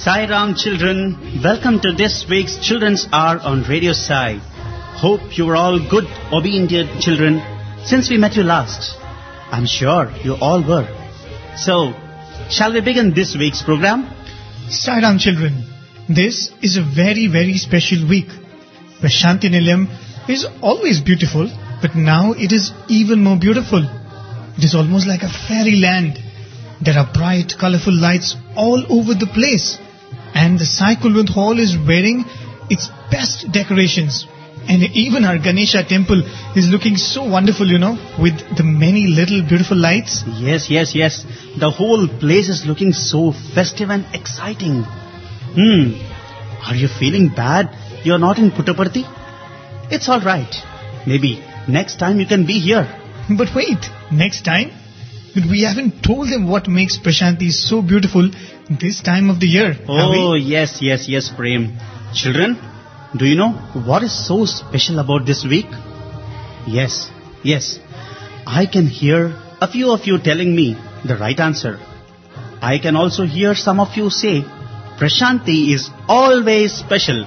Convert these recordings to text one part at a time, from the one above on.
Sai Ram children, welcome to this week's Children's Hour on Radio Sai. Hope you are all good, obedient children since we met you last. I'm sure you all were. So, shall we begin this week's program? Sai Ram children, this is a very, very special week. Prashanti Nilayam is always beautiful, but now it is even more beautiful. It is almost like a fairyland. There are bright, colorful lights all over the place. And the Sai Kulwant Hall is wearing its best decorations. And even our Ganesha temple is looking so wonderful, with the many little beautiful lights. Yes. The whole place is looking so festive and exciting. Are you feeling bad you're not in Puttaparthi? It's alright. Maybe next time you can be here. But wait, next time? But we haven't told them what makes Prashanti so beautiful this time of the year. Oh, yes, Prem. Children, do you know what is so special about this week? Yes. I can hear a few of you telling me the right answer. I can also hear some of you say, Prashanti is always special.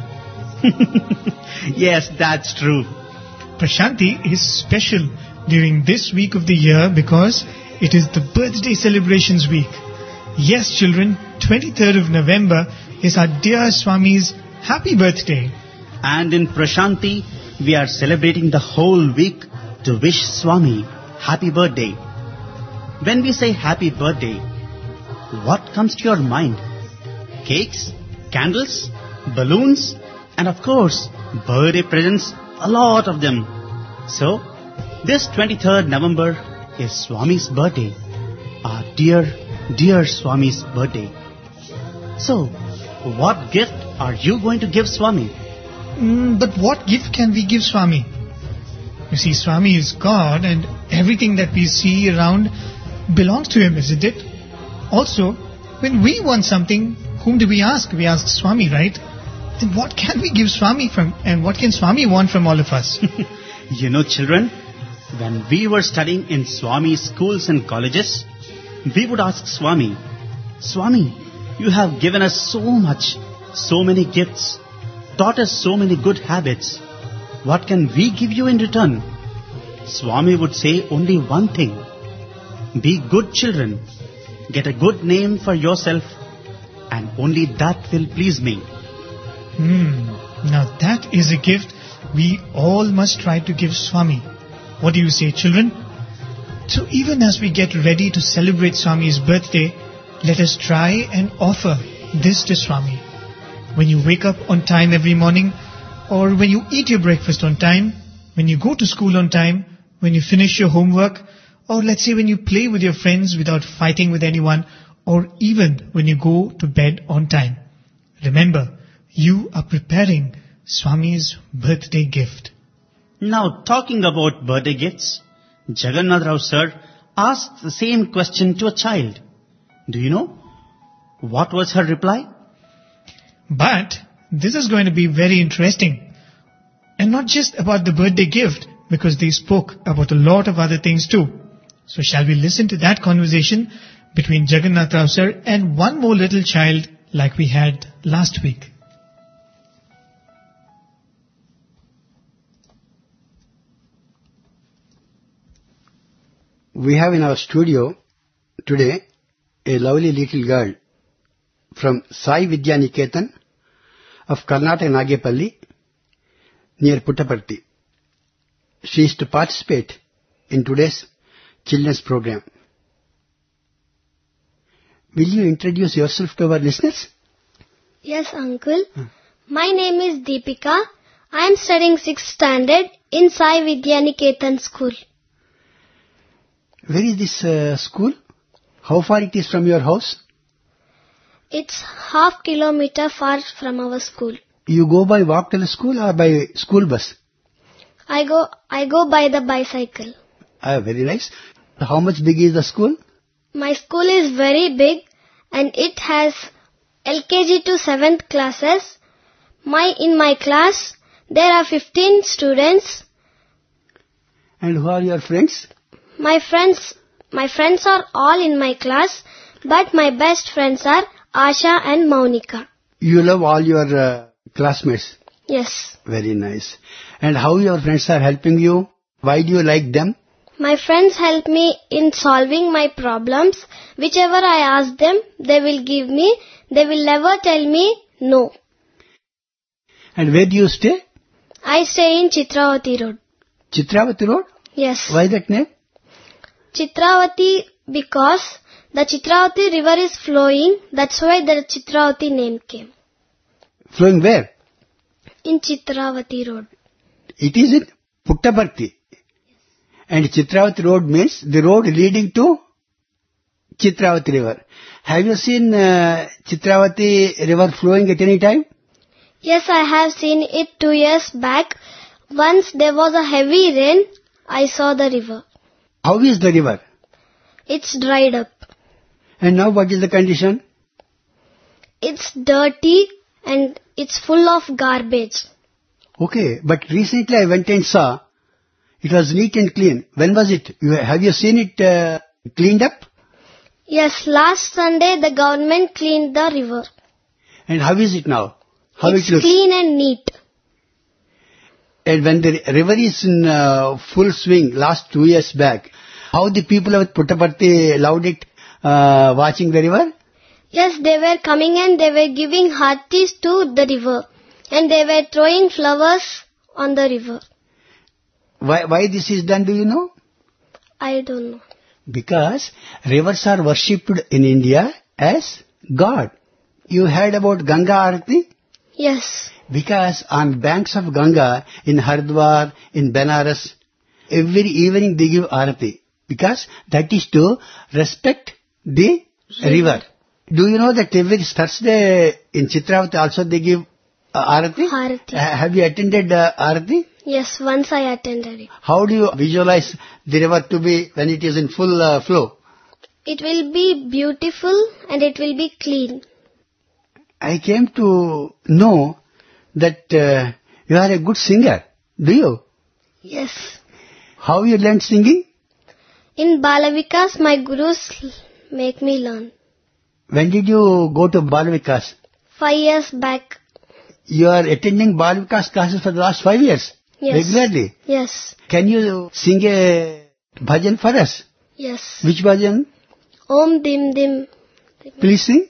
Yes, that's true. Prashanti is special during this week of the year because it is the birthday celebrations week. Yes, children, 23rd of November is our dear Swami's happy birthday. And in Prashanti, we are celebrating the whole week to wish Swami happy birthday. When we say happy birthday, what comes to your mind? Cakes, candles, balloons, and of course, birthday presents, a lot of them. So, this 23rd November is Swami's birthday, our dear Swami's birthday. So, what gift are you going to give Swami? But what gift can we give Swami? You see, Swami is God and everything that we see around belongs to Him, isn't it? Also, when we want something, whom do we ask? We ask Swami, right? Then what can we give Swami from, and what can Swami want from all of us? You know, children, when we were studying in Swami schools and colleges, we would ask Swami, you have given us so much, so many gifts, taught us so many good habits. What can we give you in return? Swami would say only one thing. Be good children. Get a good name for yourself, and only that will please me. Now that is a gift we all must try to give Swami. What do you say, children? So even as we get ready to celebrate Swami's birthday, let us try and offer this to Swami. When you wake up on time every morning, or when you eat your breakfast on time, when you go to school on time, when you finish your homework, or let's say when you play with your friends without fighting with anyone, or even when you go to bed on time. Remember, you are preparing Swami's birthday gift. Now, talking about birthday gifts, Jagannath Rao sir asked the same question to a child. Do you know what was her reply? But this is going to be very interesting. And not just about the birthday gift, because they spoke about a lot of other things too. So shall we listen to that conversation between Jagannath Rao sir and one more little child like we had last week? We have in our studio today a lovely little girl from Sai Vidya Niketan of Karnataka Nagepalli near Puttaparthi. She is to participate in today's children's program. Will you introduce yourself to our listeners? Yes, uncle. My name is Deepika. I am studying 6th standard in Sai Vidya Niketan school. Where is this school? How far it is from your house? It's half kilometer far from our school. You go by walk to the school or by school bus? I go by the bicycle. Very nice. How much big is the school? My school is very big and it has LKG to 7th classes. In my class there are 15 students. And who are your friends? My friends are all in my class, but my best friends are Asha and Maunika. You love all your classmates. Yes. Very nice. And how your friends are helping you? Why do you like them? My friends help me in solving my problems. Whichever I ask them, they will give me. They will never tell me no. And where do you stay? I stay in Chitravati Road. Chitravati Road? Yes. Why that name? Chitravati because the Chitravati river is flowing. That's why the Chitravati name came. Flowing where? In Chitravati Road. It is in Puttaparthi. And Chitravati Road means the road leading to Chitravati River. Have you seen Chitravati River flowing at any time? Yes, I have seen it 2 years back. Once there was a heavy rain, I saw the river. How is the river? It's dried up. And now what is the condition? It's dirty and it's full of garbage. Okay, but recently I went and saw it was neat and clean. When was it? Have you seen it cleaned up? Yes, last Sunday the government cleaned the river. And how is it now? How It's it looks? clean and neat. And when the river is in full swing last 2 years back, how the people of Puttaparthi loved it watching the river? Yes, they were coming and they were giving hearties to the river. And they were throwing flowers on the river. Why this is done, do you know? I don't know. Because rivers are worshipped in India as God. You heard about Ganga Aarti? Yes. Because on banks of Ganga, in Haridwar, in Benares, every evening they give Aarti. Because that is to respect the river. Do you know that every Thursday in Chitravati also they give Aarati? Aarati. Have you attended Aarati? Yes, once I attended it. How do you visualize the river to be when it is in full flow? It will be beautiful and it will be clean. I came to know that you are a good singer. Do you? Yes. How you learned singing? In Balavikas, my gurus make me learn. When did you go to Balavikas? 5 years back. You are attending Balavikas classes for the last 5 years? Yes. Regularly? Yes. Can you sing a bhajan for us? Yes. Which bhajan? Om dim dim. Please sing.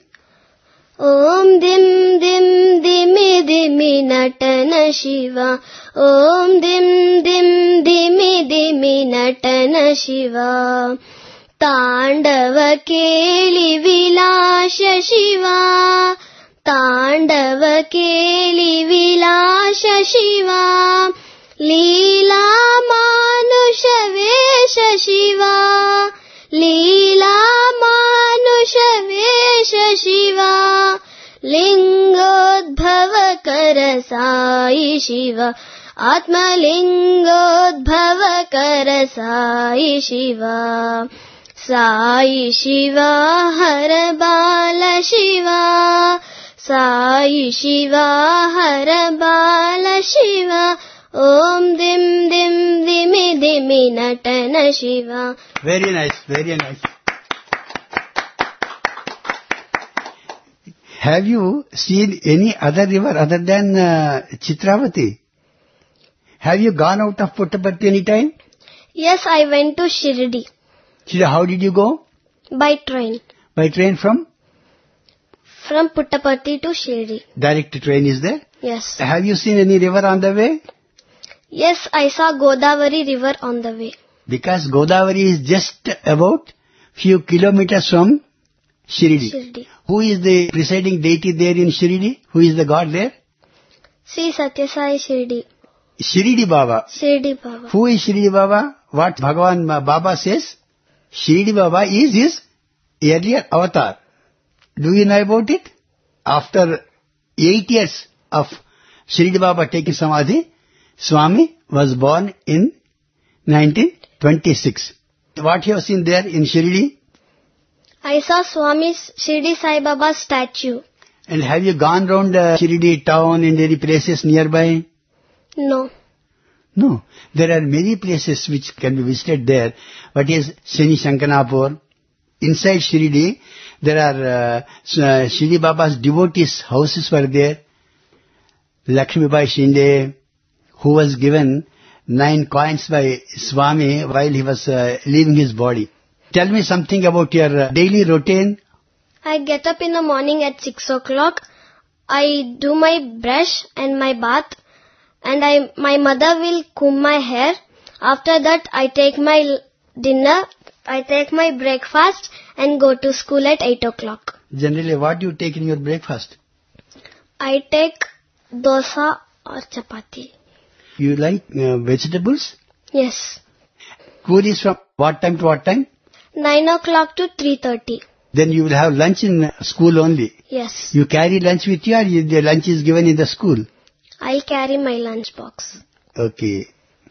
Om dim dim dimi dimi natana shiva. Om dim dim dimi dimi natana shiva. Tandava keli vilasha shiva. Tandava keli vilasha shiva. Leela manusha vesha shiva. Leela manusha vesha shiva. Lingodbhava kara sai shiva. Atma lingodbhava kara sai shiva. Sai shiva har bala shiva. Sai shiva har bala shiva. Om dim dim dimi dimi natana shiva. Very nice, very nice. Have you seen any other river other than Chitravati? Have you gone out of Puttaparthi any time? Yes, I went to Shirdi. How did you go? By train. By train from? From Puttaparthi to Shirdi. Direct train is there? Yes. Have you seen any river on the way? Yes, I saw Godavari river on the way. Because Godavari is just about few kilometers from Shirdi. Shirdi. Who is the presiding deity there in Shirdi? Who is the god there? Sri Satyasai Shirdi. Shirdi Baba. Shirdi Baba. Who is Shirdi Baba? What Bhagavan Baba says? Shirdi Baba is his earlier avatar. Do you know about it? After 8 years of Shirdi Baba taking Samadhi, Swami was born in 1926. What you have seen there in Shirdi? I saw Swami's Shirdi Sai Baba's statue. And have you gone round Shirdi town and any places nearby? No. No. There are many places which can be visited there. What is Shani Shankanapur? Inside Shirdi, There are Shri Baba's devotees' houses were there. Lakshmi Bai Shinde, who was given 9 coins by Swami while he was leaving his body. Tell me something about your daily routine. I get up in the morning at 6 o'clock. I do my brush and my bath, and my mother will comb my hair. After that, I take my dinner, I take my breakfast and go to school at 8 o'clock. Generally, what do you take in your breakfast? I take dosa or chapati. You like vegetables? Yes. School is from what time to what time? 9 o'clock to 3:30. Then you will have lunch in school only. Yes. You carry lunch with you, or the lunch is given in the school? I'll carry my lunch box. Okay.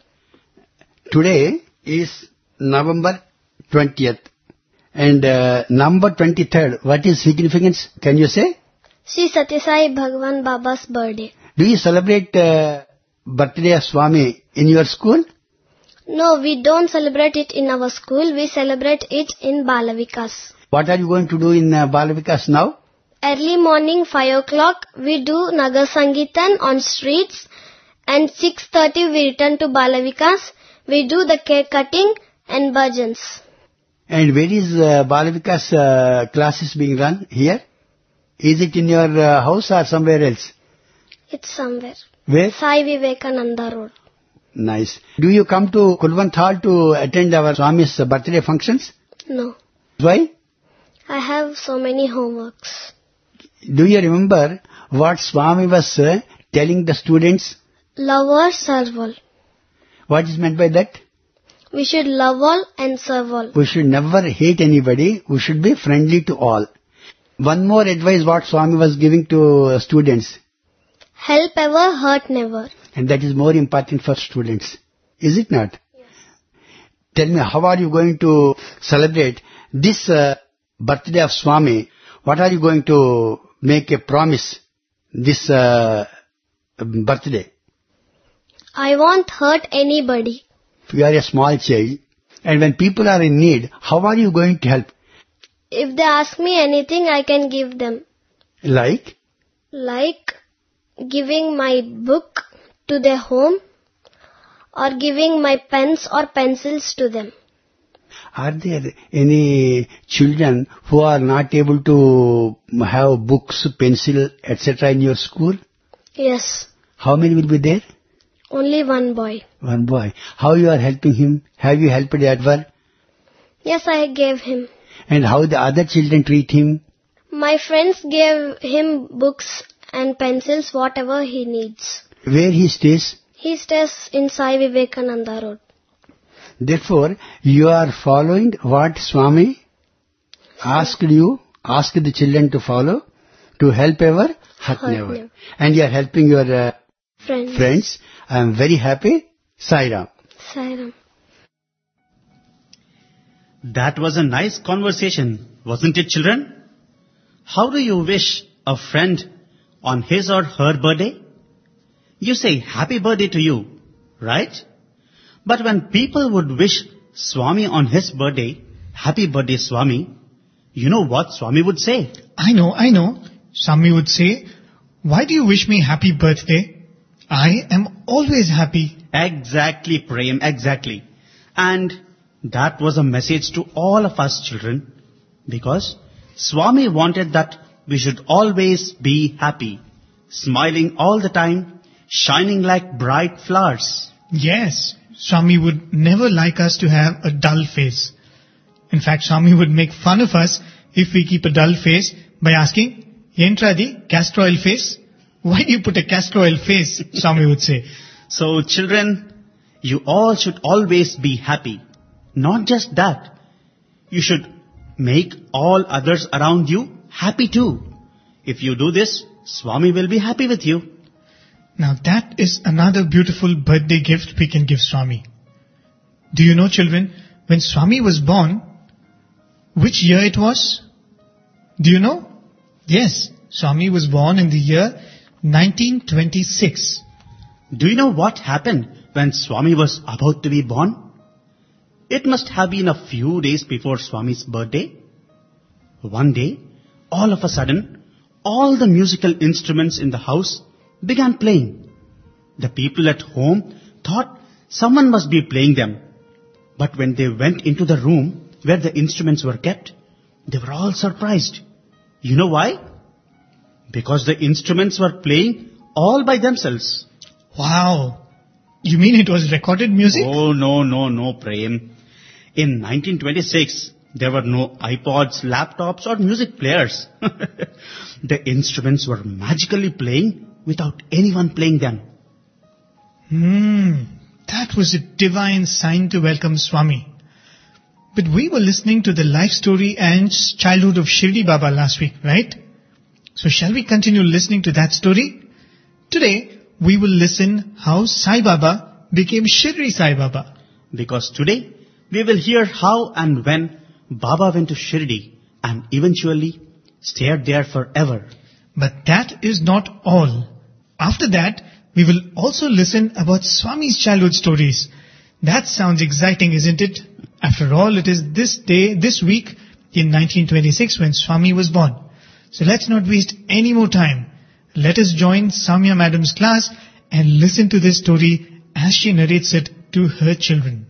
Today is November 20th. And November 23rd, what is significance? Can you say? Sri Satyasai Bhagavan Baba's birthday. Do you celebrate birthday of Swami in your school? No, we don't celebrate it in our school. We celebrate it in Balavikas. What are you going to do in Balavikas now? Early morning 5 o'clock we do Nagar Sangeetan on streets, and 6:30 we return to Balavikas. We do the cake cutting and bhajans. And where is Balavikas classes being run here? Is it in your house or somewhere else? It's somewhere. Where? Sai Vivekananda Road. Nice. Do you come to Kulwant Hall to attend our Swami's birthday functions? No. Why? I have so many homeworks. Do you remember what Swami was telling the students? Love all, serve all. What is meant by that? We should love all and serve all. We should never hate anybody. We should be friendly to all. One more advice what Swami was giving to students. Help ever, hurt never. And that is more important for students. Is it not? Yes. Tell me, how are you going to celebrate this birthday of Swami? What are you going to make a promise this birthday? I won't hurt anybody. You are a small child, and when people are in need, how are you going to help? If they ask me anything, I can give them. Like? Like giving my book to their home, or giving my pens or pencils to them. Are there any children who are not able to have books, pencil, etc. in your school? Yes. How many will be there? Only one boy. One boy. How you are helping him? Have you helped ever? Yes, I gave him. And how the other children treat him? My friends gave him books and pencils, whatever he needs. Where he stays? He stays in Sai Vivekananda Road. Therefore, you are following what Swami asked the children to follow, to help ever, hurt never. And you are helping your friends. I am very happy. Sai Ram. Sai Ram. That was a nice conversation, wasn't it, children? How do you wish a friend on his or her birthday? You say happy birthday to you, right? But when people would wish Swami on his birthday, happy birthday Swami, you know what Swami would say? I know. Swami would say, why do you wish me happy birthday? I am always happy. Exactly, Prem, exactly. And that was a message to all of us children, because Swami wanted that we should always be happy, smiling all the time, shining like bright flowers. Yes, Swami would never like us to have a dull face. In fact, Swami would make fun of us if we keep a dull face by asking, Yentradi, castor oil face? Why do you put a castor oil face? Swami would say. So children, you all should always be happy. Not just that, you should make all others around you happy too. If you do this, Swami will be happy with you. Now that is another beautiful birthday gift we can give Swami. Do you know, children, when Swami was born, which year it was? Do you know? Yes, Swami was born in the year 1926. Do you know what happened when Swami was about to be born? It must have been a few days before Swami's birthday. One day, all of a sudden, all the musical instruments in the house began playing. The people at home thought someone must be playing them. But when they went into the room where the instruments were kept, they were all surprised. You know why? Because the instruments were playing all by themselves. Wow. You mean it was recorded music? Oh, no, Prem. In 1926, there were no iPods, laptops or music players. The instruments were magically playing without anyone playing them. That was a divine sign to welcome Swami. But we were listening to the life story and childhood of Shirdi Baba last week, right? So shall we continue listening to that story? Today, we will listen how Sai Baba became Shirdi Sai Baba. Because today, we will hear how and when Baba went to Shirdi and eventually stayed there forever. But that is not all. After that, we will also listen about Swami's childhood stories. That sounds exciting, isn't it? After all, it is this week in 1926 when Swami was born. So let's not waste any more time. Let us join Samya Madam's class and listen to this story as she narrates it to her children.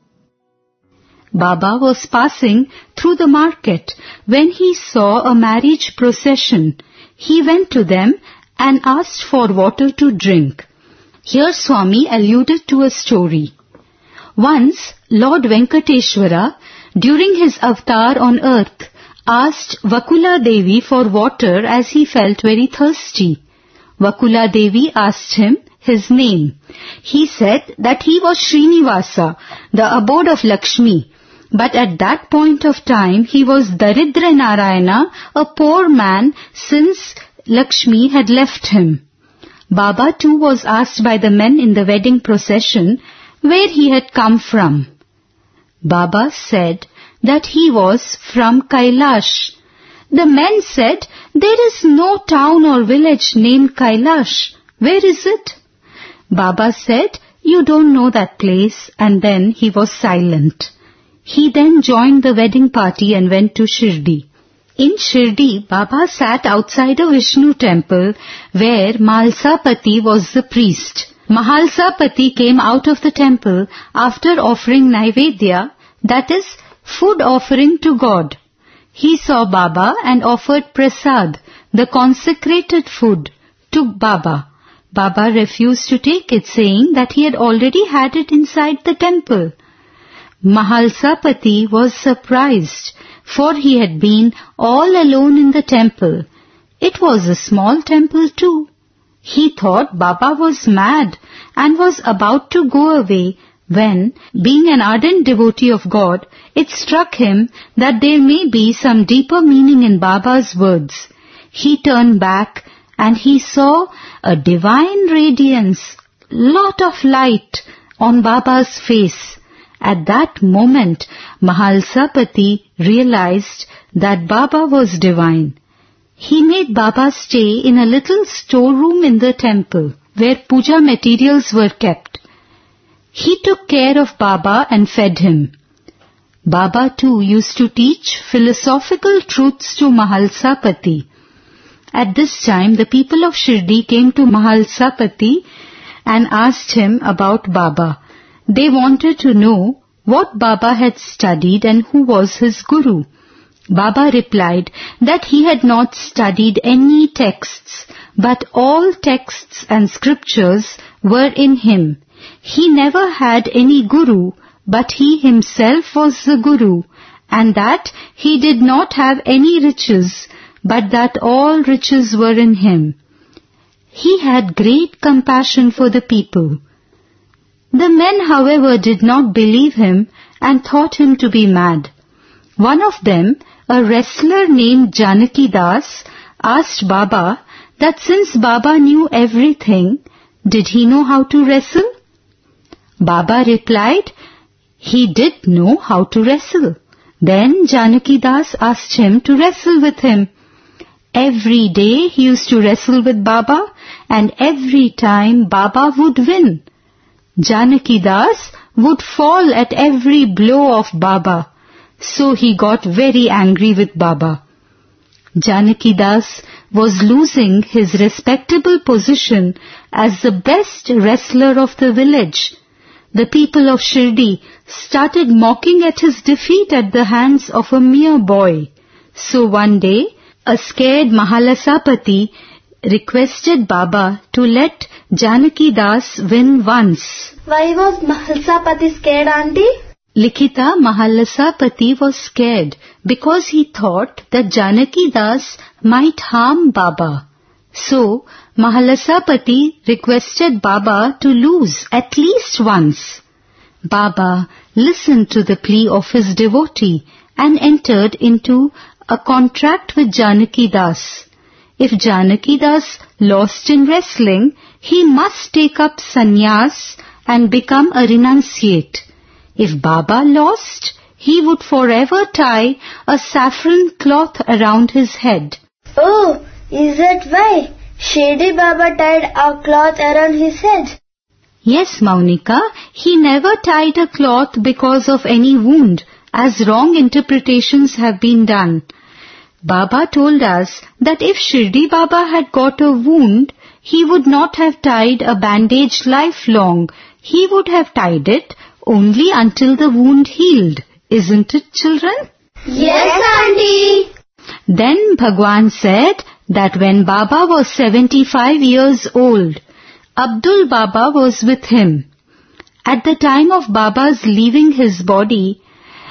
Baba was passing through the market when he saw a marriage procession. He went to them and asked for water to drink. Here Swami alluded to a story. Once Lord Venkateshwara, during his avatar on earth, asked Vakula Devi for water as he felt very thirsty. Vakula Devi asked him his name. He said that he was Srinivasa, the abode of Lakshmi. But at that point of time, he was Daridra Narayana, a poor man, since Lakshmi had left him. Baba too was asked by the men in the wedding procession where he had come from. Baba said that he was from Kailash. The men said, "There is no town or village named Kailash. Where is it?" Baba said, "You don't know that place," and then he was silent. He then joined the wedding party and went to Shirdi. In Shirdi, Baba sat outside a Vishnu temple where Mahalsapati was the priest. Mahalsapati came out of the temple after offering Naivedya, that is, food offering to God. He saw Baba and offered prasad, the consecrated food, to Baba. Baba refused to take it, saying that he had already had it inside the temple. Mahalsapati was surprised, for he had been all alone in the temple. It was a small temple too. He thought Baba was mad and was about to go away when, being an ardent devotee of God, it struck him that there may be some deeper meaning in Baba's words. He turned back and he saw a divine radiance, lot of light on Baba's face. At that moment, Mahalsapati realized that Baba was divine. He made Baba stay in a little storeroom in the temple where puja materials were kept. He took care of Baba and fed him. Baba too used to teach philosophical truths to Mahalsapati. At this time, the people of Shirdi came to Mahalsapati and asked him about Baba. They wanted to know what Baba had studied and who was his guru. Baba replied that he had not studied any texts, but all texts and scriptures were in him. He never had any guru, but he himself was the guru, and that he did not have any riches, but that all riches were in him. He had great compassion for the people. The men, however, did not believe him and thought him to be mad. One of them, a wrestler named Janaki Das, asked Baba that since Baba knew everything, did he know how to wrestle? Baba replied, he did know how to wrestle. Then Janaki Das asked him to wrestle with him. Every day he used to wrestle with Baba, and every time Baba would win. Janaki Das would fall at every blow of Baba. So he got very angry with Baba. Janaki Das was losing his respectable position as the best wrestler of the village. The people of Shirdi started mocking at his defeat at the hands of a mere boy. So one day, a scared Mahalasapati requested Baba to let Janaki Das win once. Why was Mahalasapati scared, auntie? Likhita, Mahalasapati was scared because he thought that Janaki Das might harm Baba. So, Mahalasapati requested Baba to lose at least once. Baba listened to the plea of his devotee and entered into a contract with Janaki Das. If Janaki Das lost in wrestling, he must take up sannyas and become a renunciate. If Baba lost, he would forever tie a saffron cloth around his head. Oh, is that why Shirdi Baba tied a cloth around his head? Yes, Maunika, he never tied a cloth because of any wound, as wrong interpretations have been done. Baba told us that if Shirdi Baba had got a wound, he would not have tied a bandage lifelong. He would have tied it only until the wound healed. Isn't it, children? Yes, auntie. Then Bhagwan said that when Baba was 75 years old, Abdul Baba was with him. At the time of Baba's leaving his body,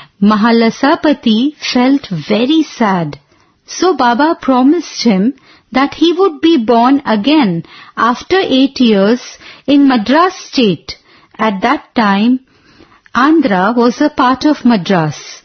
Mahalasapati felt very sad. So Baba promised him that he would be born again after 8 years in Madras state. At that time, Andhra was a part of Madras.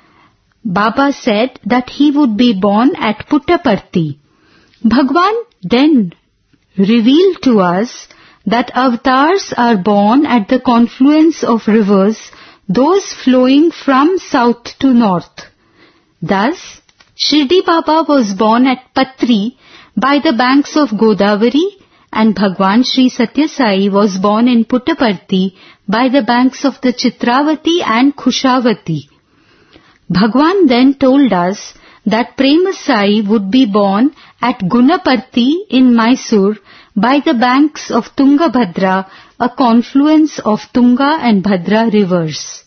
Baba said that he would be born at Puttaparthi. Bhagwan then revealed to us that avatars are born at the confluence of rivers, those flowing from south to north. Thus, Shirdi Baba was born at Patri by the banks of Godavari, and Bhagwan Sri Satya Sai was born in Puttaparthi by the banks of the Chitravati and Kushavati. Bhagwan then told us that Prema Sai would be born at Gunaparthi in Mysore by the banks of Tungabhadra, a confluence of Tunga and Bhadra rivers.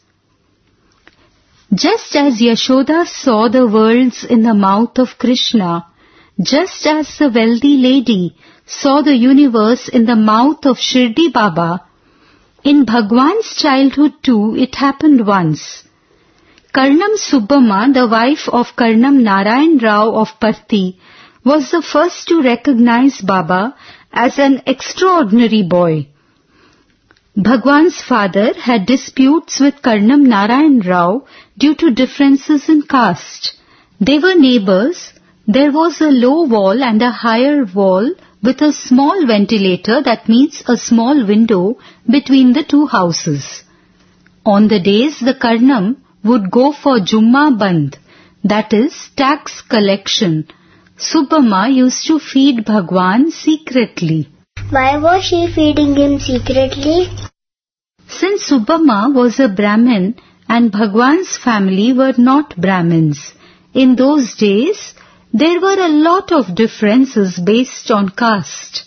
Just as Yashoda saw the worlds in the mouth of Krishna, just as the wealthy lady saw the universe in the mouth of Shirdi Baba, in Bhagwan's childhood too it happened once. Karnam Subbamma, the wife of Karnam Narayan Rao of Parthi, was the first to recognize Baba as an extraordinary boy. Bhagwan's father had disputes with Karnam Narayan Rao due to differences in caste. They were neighbors. There was a low wall and a higher wall with a small ventilator, that means a small window, between the two houses. On the days the Karnam would go for Jumma Bandh, that is, tax collection, Subbamma used to feed Bhagwan secretly. Why was she feeding him secretly? Since Subbamma was a Brahmin and Bhagwan's family were not Brahmins, in those days there were a lot of differences based on caste.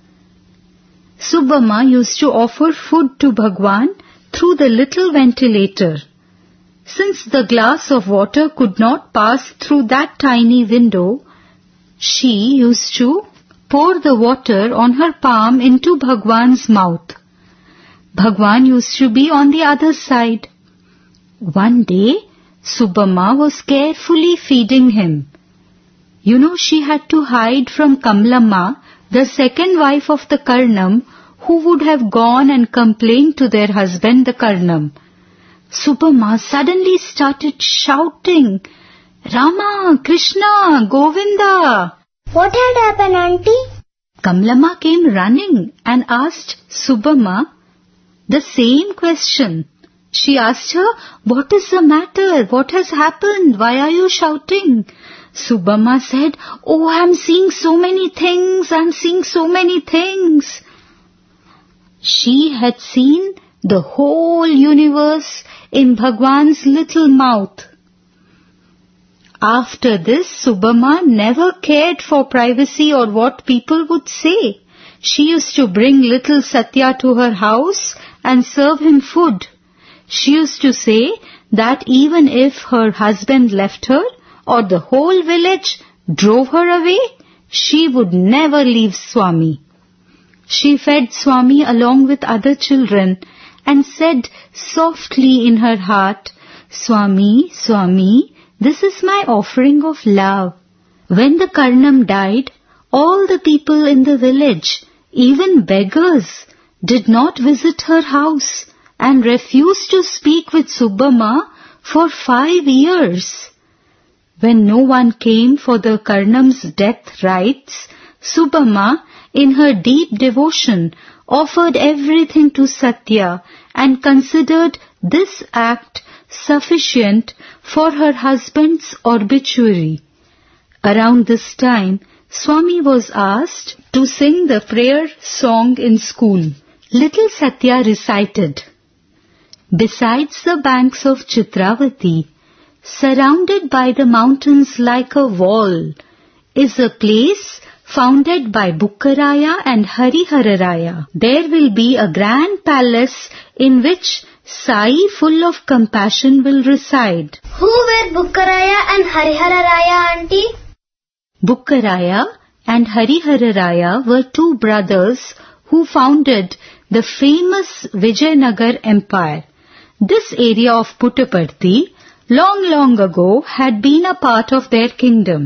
Subbamma used to offer food to Bhagwan through the little ventilator. Since the glass of water could not pass through that tiny window, she used to pour the water on her palm into Bhagwan's mouth. Bhagwan used to be on the other side. One day, Subbamma was carefully feeding him. You know, she had to hide from Kamlamma, the second wife of the Karnam, who would have gone and complained to their husband, the Karnam. Subbamma suddenly started shouting, "Rama, Krishna, Govinda!" What had happened, auntie? Kamlamma came running and asked Subbamma the same question. She asked her, "What is the matter? What has happened? Why are you shouting?" Subbamma said, "Oh, I'm seeing so many things. I'm seeing so many things." She had seen the whole universe in Bhagwan's little mouth. After this, Subama never cared for privacy or what people would say. She used to bring little Satya to her house and serve him food. She used to say that even if her husband left her or the whole village drove her away, she would never leave Swami. She fed Swami along with other children and said softly in her heart, "Swami, Swami, this is my offering of love." When the Karnam died, all the people in the village, even beggars, did not visit her house and refused to speak with Subama for 5 years. When no one came for the Karnam's death rites, Subama, in her deep devotion, offered everything to Satya and considered this act sufficient for her husband's obituary. Around this time, Swami was asked to sing the prayer song in school. Little Satya recited, "Besides the banks of Chitravati, surrounded by the mountains like a wall, is a place founded by Bukkaraya and Harihararaya. There will be a grand palace in which Sai full of compassion will reside." Who were Bukkaraya and Harihararaya, auntie? Bukkaraya and Harihararaya were 2 brothers who founded the famous Vijayanagar Empire. This area of Puttaparthi long ago had been a part of their kingdom.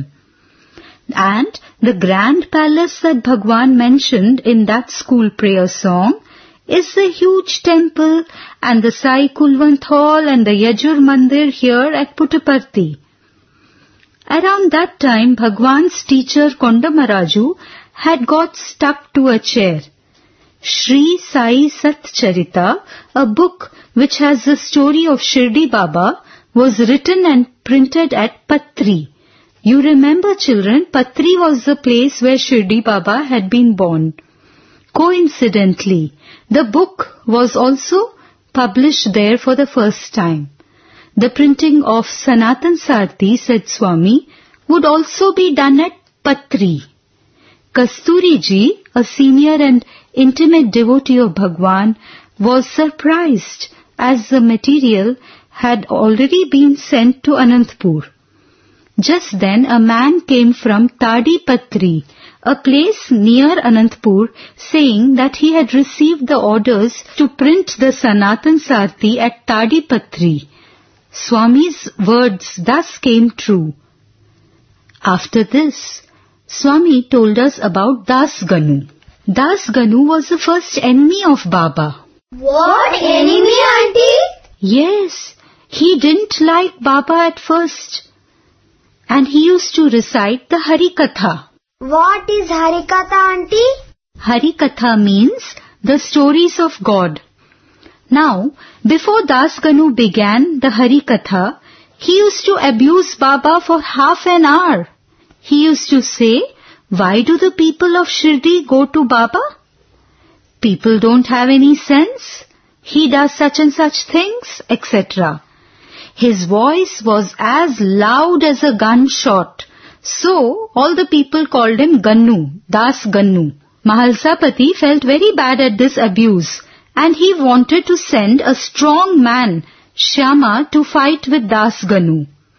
And the grand palace that Bhagwan mentioned in that school prayer song is the huge temple and the Sai Kulwant Hall and the Yajur Mandir here at Puttaparthi. Around that time, Bhagwan's teacher Kondamaraju had got stuck to a chair. Sri Sai Sat Charita, a book which has the story of Shirdi Baba, was written and printed at Patri. You remember, children, Patri was the place where Shirdi Baba had been born. Coincidentally, the book was also published there for the first time. The printing of Sanatan Sarthi, said Swami, would also be done at Patri. Kasturi ji, a senior and intimate devotee of Bhagwan, was surprised as the material had already been sent to Anantapur. Just then a man came from Tadipatri, a place near Anantapur, saying that he had received the orders to print the Sanatan Sarthi at Tadipatri. Swami's words thus came true. After this, Swami told us about Das Ganu. Das Ganu was the first enemy of Baba. What enemy, auntie? Yes, he didn't like Baba at first. And he used to recite the Harikatha. What is Harikatha, auntie? Harikatha means the stories of God. Now, before Das Ganu began the Harikatha, he used to abuse Baba for half an hour. He used to say, "Why do the people of Shirdi go to Baba? People don't have any sense. He does such and such things," etc. His voice was as loud as a gunshot. So, all the people called him Gannu, Das Gannu. Mahalsapati felt very bad at this abuse and he wanted to send a strong man, Shyama, to fight with Das Gannu.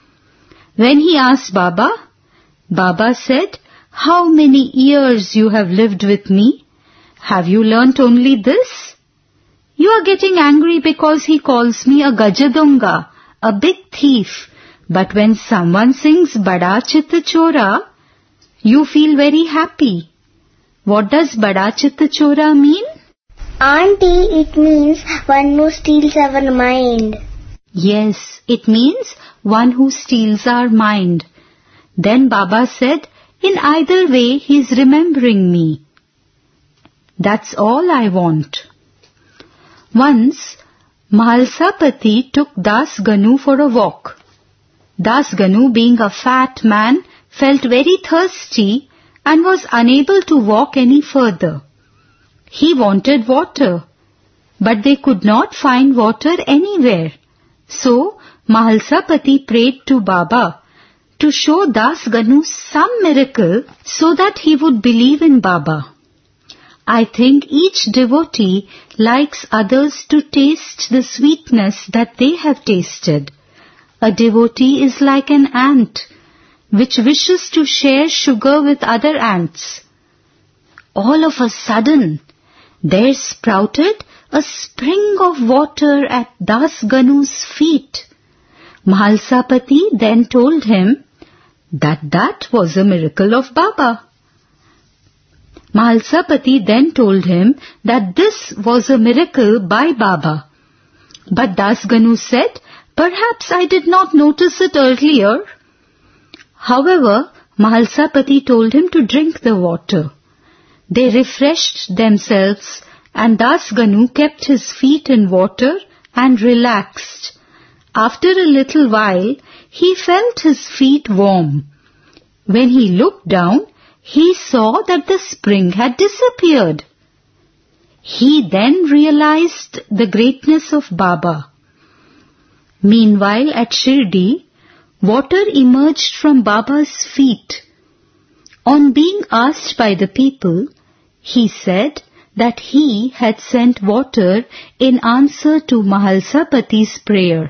When he asked Baba, Baba said, "How many years you have lived with me? Have you learnt only this? You are getting angry because he calls me a Gajadunga, a big thief. But when someone sings Bada Chitta Chora, you feel very happy. What does Bada Chitta Chora mean?" Auntie, it means one who steals our mind. Yes, it means one who steals our mind. Then Baba said, in either way he is remembering me. That's all I want. Once, Mahalsapati took Das Ganu for a walk. Das Ganu, being a fat man, felt very thirsty and was unable to walk any further. He wanted water, but they could not find water anywhere. So, Mahalsapati prayed to Baba to show Das Ganu some miracle so that he would believe in Baba. I think each devotee likes others to taste the sweetness that they have tasted. A devotee is like an ant which wishes to share sugar with other ants. All of a sudden, there sprouted a spring of water at Das Ganu's feet. Mahalsapati then told him that was a miracle of Baba. Mahalsapati then told him that this was a miracle by Baba. But Das Ganu said, "Perhaps I did not notice it earlier." However, Mahalsapati told him to drink the water. They refreshed themselves and Das Ganu kept his feet in water and relaxed. After a little while, he felt his feet warm. When he looked down, he saw that the spring had disappeared. He then realized the greatness of Baba. Meanwhile, at Shirdi, water emerged from Baba's feet. On being asked by the people, he said that he had sent water in answer to Mahalsapati's prayer.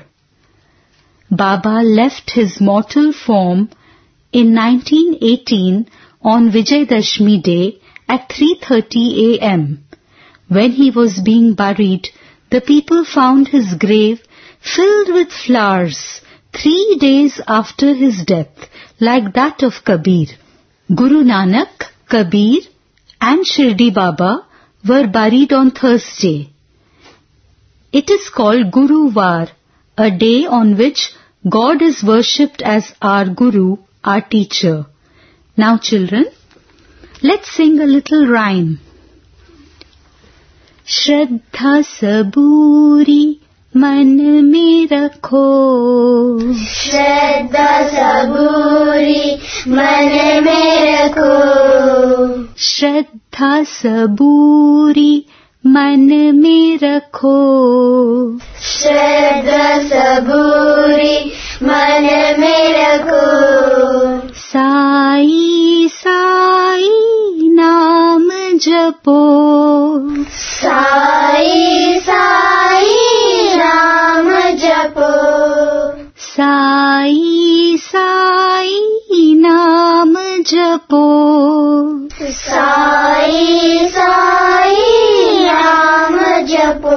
Baba left his mortal form in 1918 on Vijayadashmi day at 3:30 a.m. When he was being buried, the people found his grave filled with flowers 3 days after his death, like that of Kabir. Guru Nanak, Kabir and Shirdi Baba were buried on Thursday. It is called Guru Var, a day on which God is worshipped as our Guru, our teacher. Now children, let's sing a little rhyme. Shraddha saburi man mein rakho. Shraddha saburi man mein rakho. Shraddha saburi man mein rakho. Shraddha saburi man mein rakho. Sai Sai naam japo. Sai Sai naam japo. Sai Sai naam japo. Sai Sai naam japo.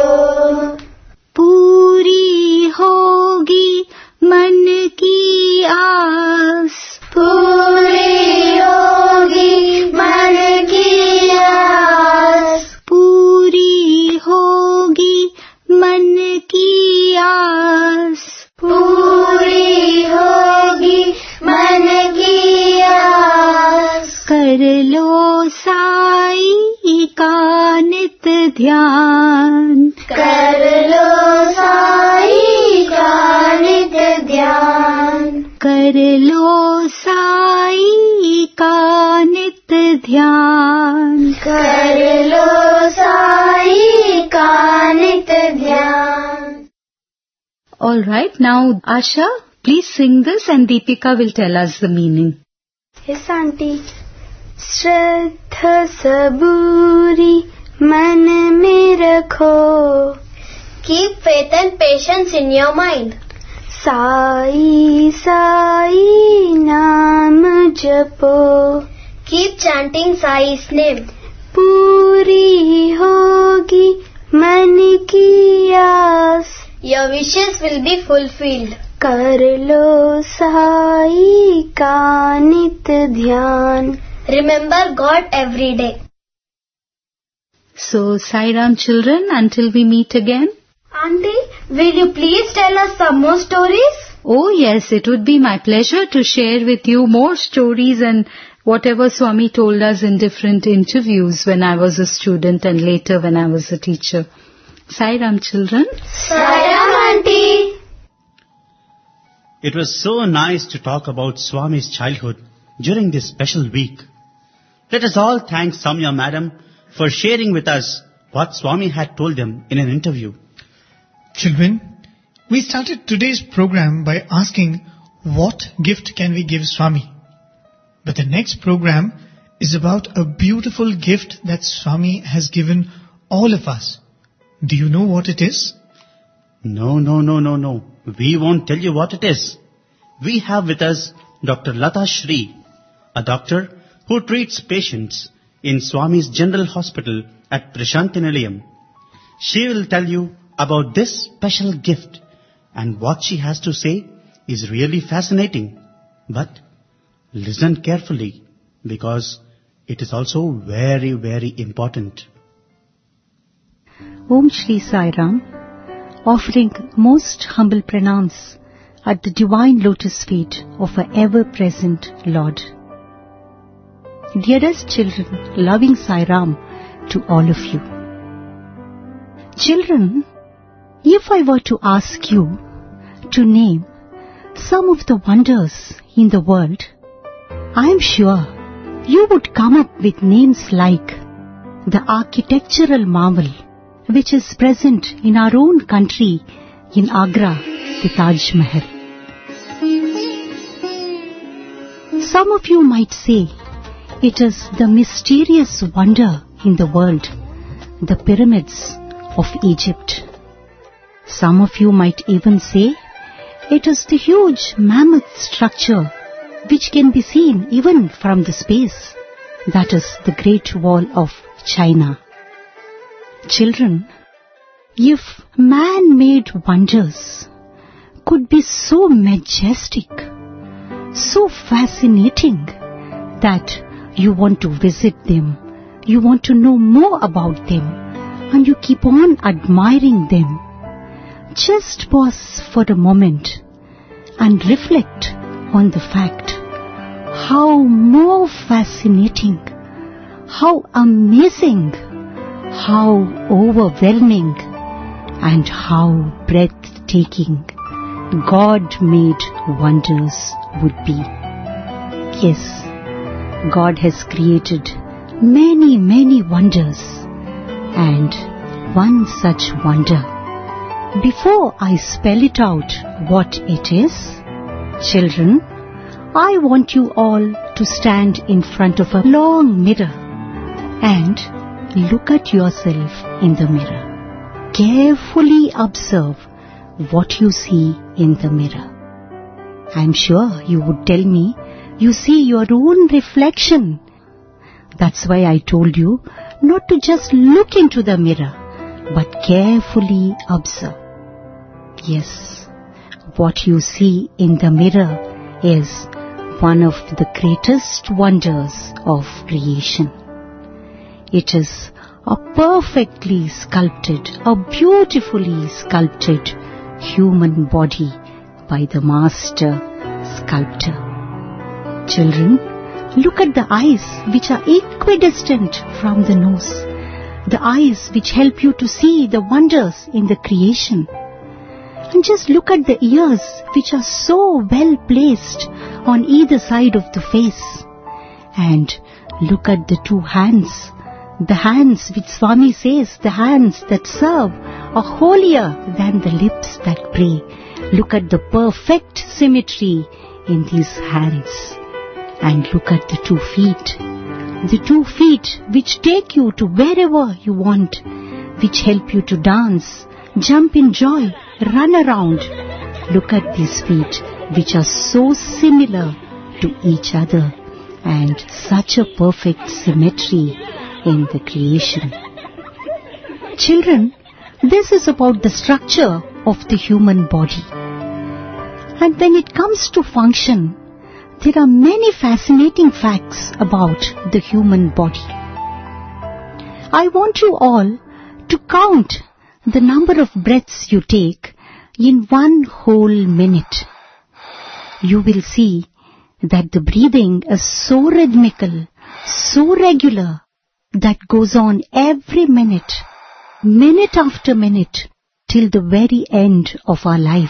पूरी होगी मन की आस. पूरी होगी मन की आस. पूरी होगी मन की आस. पूरी होगी मन की आस. कर लो साई का नित ध्यान. कर लो साई का नित ध्यान. कर लो साई का नित ध्यान. कर लो साई का नित ध्यान. All right, now Asha, please sing this and Deepika will tell us the meaning. Yes, auntie. Shraddha saburi man mein rakho. Keep faith and patience in your mind. Sai Sai naam japo. Keep chanting Sai's name. Puri hogi man ki aas. Your wishes will be fulfilled. Kar lo Sai ka nit dhyan. Remember God every day. So, Sai Ram children, until we meet again. Auntie, will you please tell us some more stories? Oh yes, it would be my pleasure to share with you more stories and whatever Swami told us in different interviews when I was a student and later when I was a teacher. Sai Ram children. Sai Ram, auntie. It was so nice to talk about Swami's childhood during this special week. Let us all thank Samya Madam for sharing with us what Swami had told them in an interview. Children, we started today's program by asking what gift can we give Swami? But the next program is about a beautiful gift that Swami has given all of us. Do you know what it is? No. We won't tell you what it is. We have with us Dr. Lata Shri, a doctor who treats patients in Swami's General Hospital at Prashanti Nilayam. She will tell you about this special gift, and what she has to say is really fascinating. But listen carefully, because it is also very, very important. Om Shri Sai Ram, offering most humble pranams at the divine lotus feet of our ever-present Lord. Dearest children, loving Sai Ram to all of you. Children, if I were to ask you to name some of the wonders in the world, I am sure you would come up with names like the architectural marvel which is present in our own country in Agra, the Taj Mahal. Some of you might say it is the mysterious wonder in the world, the pyramids of Egypt. Some of you might even say it is the huge mammoth structure which can be seen even from the space, that is the Great Wall of China. Children, if man-made wonders could be so majestic, so fascinating that you want to visit them, you want to know more about them, and you keep on admiring them, just pause for a moment and reflect on the fact how more fascinating, how amazing, how overwhelming, and how breathtaking God-made wonders would be. Yes, God has created many, many wonders, and one such wonder. Before I spell it out what it is, children, I want you all to stand in front of a long mirror and look at yourself in the mirror. Carefully observe what you see in the mirror. I'm sure you would tell me you see your own reflection. That's why I told you not to just look into the mirror, but carefully observe. Yes, what you see in the mirror is one of the greatest wonders of creation. It is a perfectly sculpted, a beautifully sculpted human body by the master sculptor. Children, look at the eyes which are equidistant from the nose, the eyes which help you to see the wonders in the creation. And just look at the ears which are so well placed on either side of the face. And look at the two hands, the hands which Swami says, the hands that serve are holier than the lips that pray. Look at the perfect symmetry in these hands. And look at the 2 feet which take you to wherever you want, which help you to dance, jump in joy, run around. Look at these feet which are so similar to each other and such a perfect symmetry in the creation. Children, this is about the structure of the human body. And when it comes to function, there are many fascinating facts about the human body. I want you all to count the number of breaths you take in 1 whole minute. You will see that the breathing is so rhythmical, so regular, that goes on every minute, minute after minute, till the very end of our life.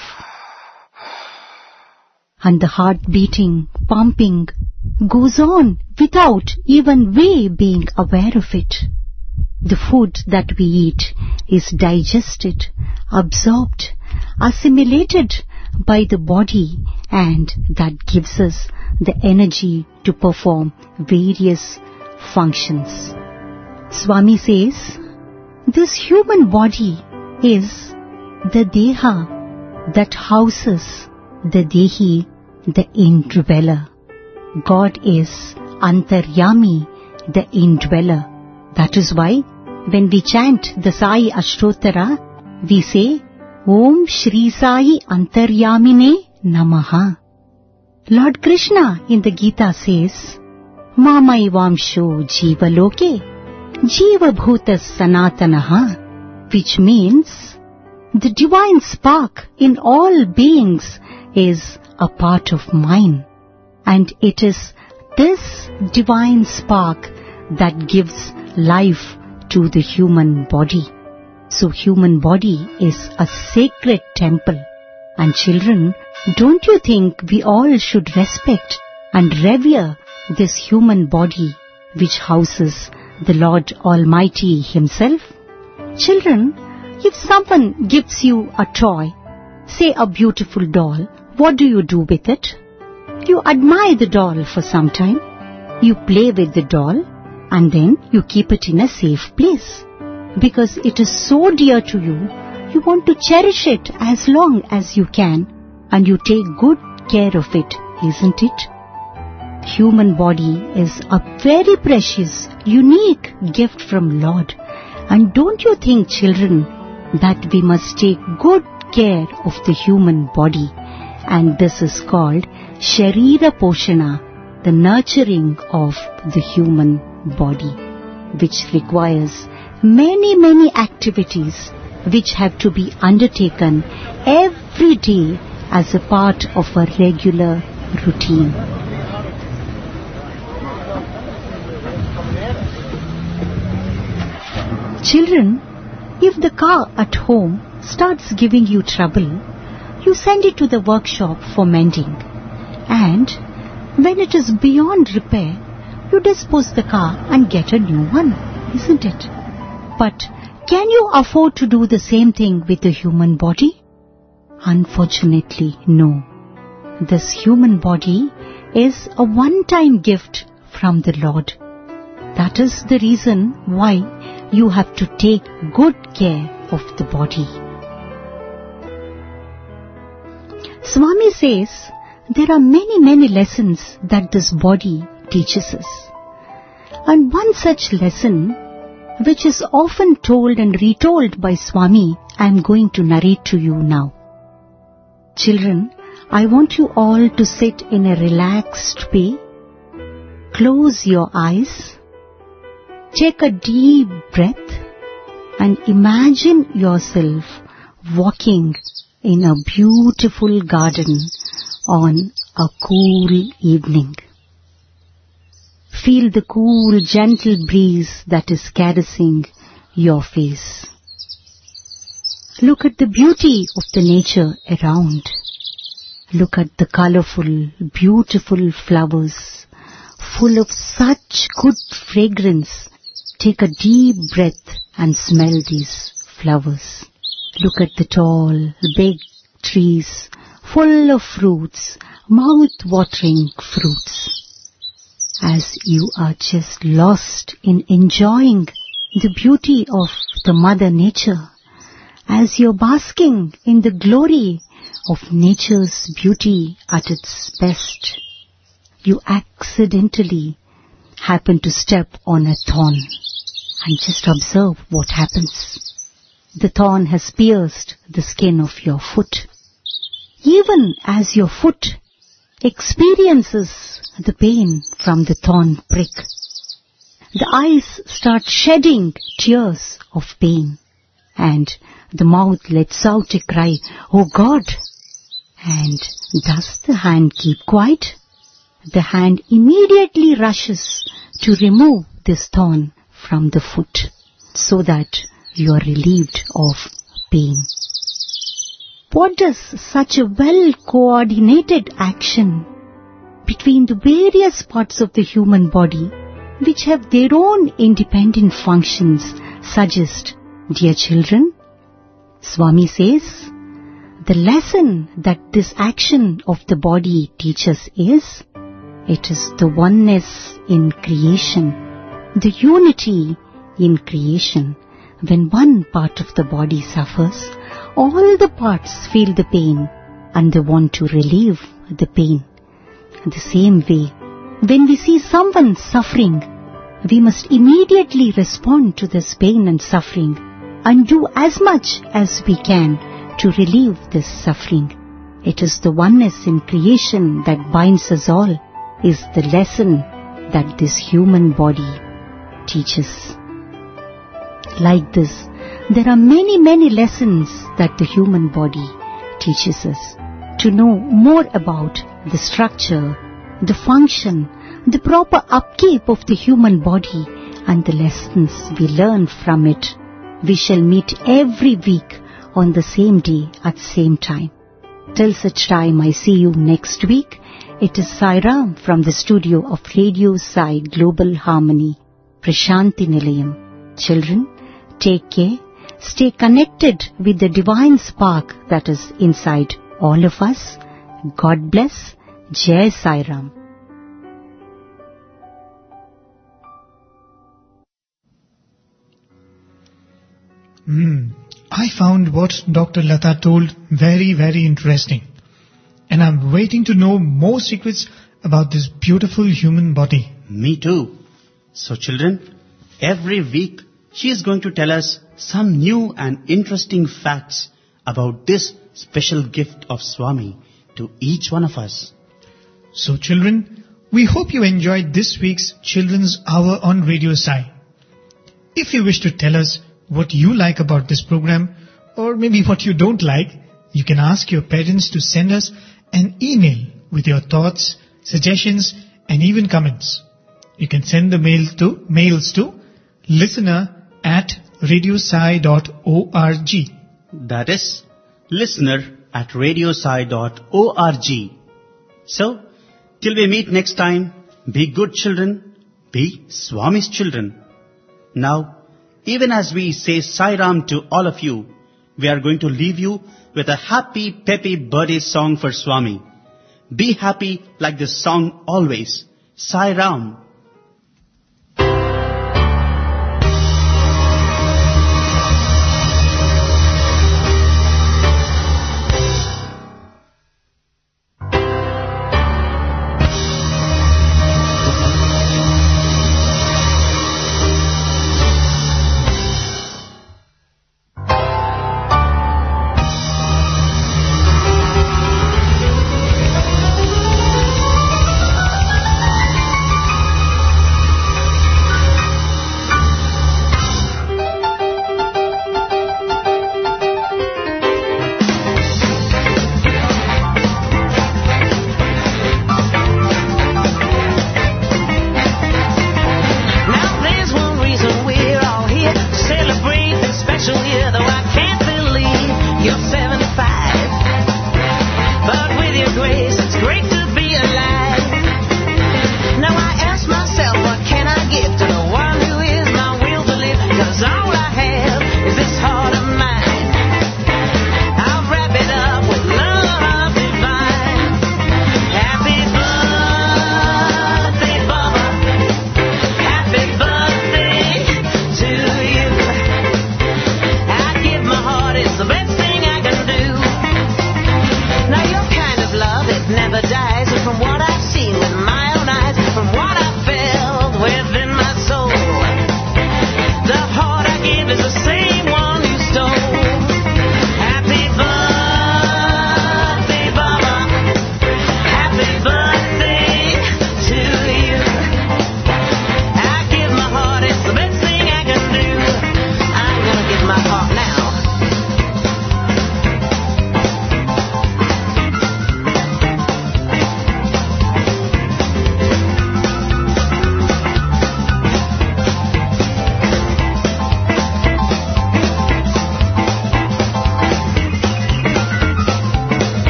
And the heart beating, pumping, goes on without even we being aware of it. The food that we eat is digested, absorbed, assimilated by the body, and that gives us the energy to perform various functions. Swami says, this human body is the Deha that houses the Dehi, the indweller. God is Antaryami, the indweller. That is why when we chant the Sai Ashtotara, we say, Om Shri Sai Antaryamine Namaha. Lord Krishna in the Gita says, Mamai Vamsho Jiva Loke, Jiva Bhutas Sanatanaha, which means the divine spark in all beings is a part of mine, and it is this divine spark that gives life to the human body. So human body is a sacred temple. And children, don't you think we all should respect and revere this human body which houses the Lord Almighty Himself? Children, if someone gives you a toy, say a beautiful doll, what do you do with it? You admire the doll for some time, you play with the doll, and then you keep it in a safe place. Because it is so dear to you, you want to cherish it as long as you can, and you take good care of it, isn't it? Human body is a very precious, unique gift from Lord. And don't you think, children, that we must take good care of the human body? And this is called Sharira Poshana, the nurturing of the human body, which requires many activities which have to be undertaken every day as a part of a regular routine. Children, if the car at home starts giving you trouble, you send it to the workshop for mending. And when it is beyond repair, you dispose the car and get a new one, isn't it? But can you afford to do the same thing with the human body? Unfortunately, no. This human body is a one-time gift from the Lord. That is the reason why you have to take good care of the body. Swami says there are many lessons that this body teaches us. And one such lesson, which is often told and retold by Swami, I am going to narrate to you now. Children, I want you all to sit in a relaxed way. Close your eyes. Take a deep breath and imagine yourself walking in a beautiful garden on a cool evening. Feel the cool, gentle breeze that is caressing your face. Look at the beauty of the nature around. Look at the colorful, beautiful flowers, full of such good fragrance. Take a deep breath and smell these flowers. Look at the tall, big trees, full of fruits, mouth-watering fruits. As you are just lost in enjoying the beauty of the Mother Nature, as you're basking in the glory of nature's beauty at its best, you accidentally happen to step on a thorn. And just observe what happens. The thorn has pierced the skin of your foot. Even as your foot experiences the pain from the thorn prick, the eyes start shedding tears of pain, and the mouth lets out a cry, "Oh God!" And does the hand keep quiet? The hand immediately rushes to remove this thorn from the foot so that you are relieved of pain. What does such a well-coordinated action between the various parts of the human body, which have their own independent functions, suggest, dear children? Swami says, The lesson that this action of the body teaches is, it is the oneness in creation, the unity in creation. When one part of the body suffers, all the parts feel the pain and they want to relieve the pain. The same way, when we see someone suffering, we must immediately respond to this pain and suffering and do as much as we can to relieve this suffering. It is the oneness in creation that binds us all, is the lesson that this human body teaches. Like this, there are many, many lessons that the human body teaches us. To know more about the structure, the function, the proper upkeep of the human body and the lessons we learn from it, we shall meet every week on the same day at the same time. Till such time I see you next week. It is Sai Ram from the studio of Radio Sai Global Harmony, Prashanti Nilayam. Children, take care. Stay connected with the divine spark that is inside all of us. God bless. Jai Sai Ram. I found what Dr. Lata told very, very interesting. And I'm waiting to know more secrets about this beautiful human body. Me too. So children, every week she is going to tell us some new and interesting facts about this special gift of Swami to each one of us. So children, we hope you enjoyed this week's Children's Hour on Radio Sai. If you wish to tell us what you like about this program, or maybe what you don't like, you can ask your parents to send us an email with your thoughts, suggestions and even comments. You can send the mails to listener@radiosai.org. That is listener@radiosai.org. So, till we meet next time, be good children, be Swami's children. Now, even as we say Sai Ram to all of you, we are going to leave you with a happy, peppy birthday song for Swami. Be happy like this song always. Sai Ram.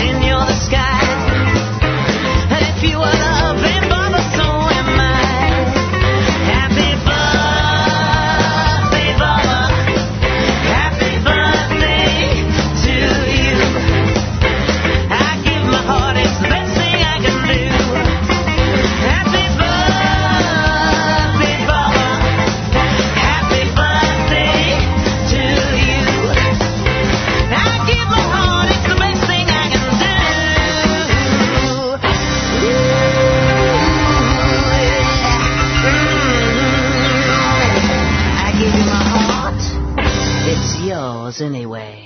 and you're the sky. And if you are love, then Baba, so am I. Happy birthday, Baba. Happy birthday to you. I give my heart, it's the best thing I can do. Happy birthday, Baba. Happy birthday to you. I give my heart, it's the best thing I can do. I give you my heart, it's yours anyway.